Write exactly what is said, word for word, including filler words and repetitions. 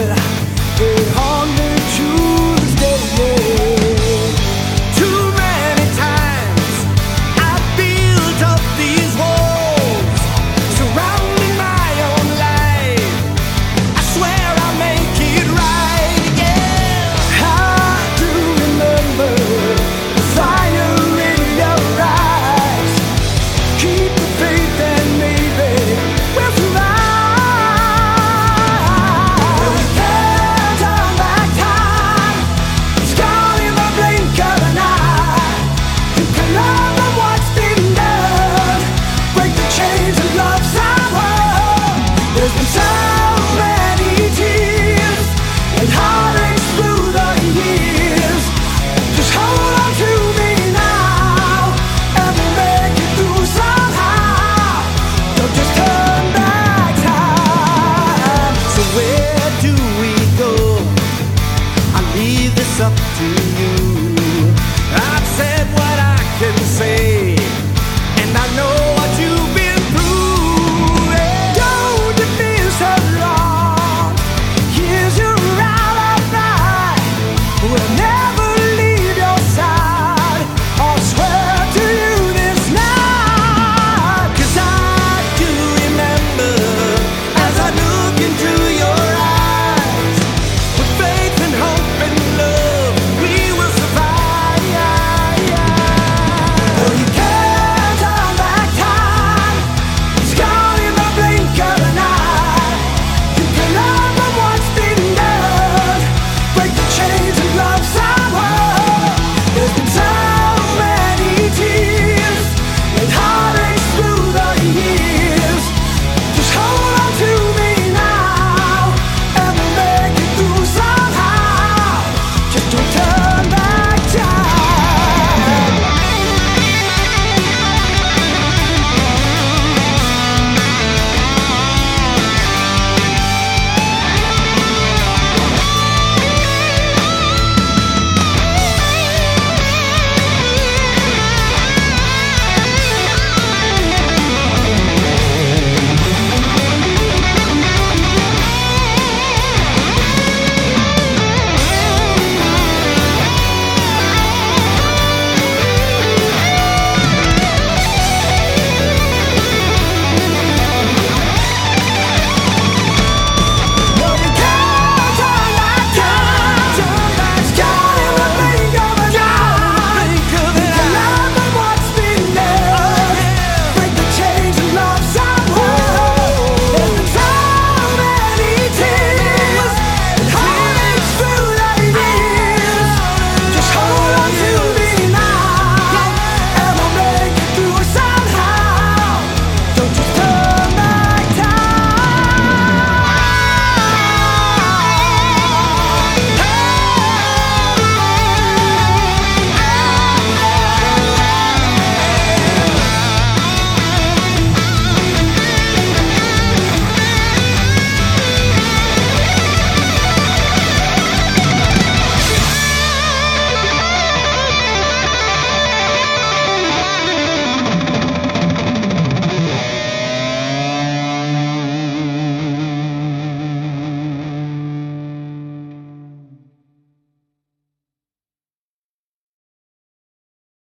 They haunt me to this day. Too many times I built up these walls surrounding my own life. I swear I'll make it right again. I do remember the fire in your eyes. Keep the faith and maybe we'll survive. We can't turn back time. It's gone in the blink of an eye. You can learn what's been done. Break the chains of love's power. There's been so many tears and heartaches through the years. Just hold on to me now, and we'll make it through somehow. Don't just turn back time. So where do we go? I leave this up to you. I've said what I can say.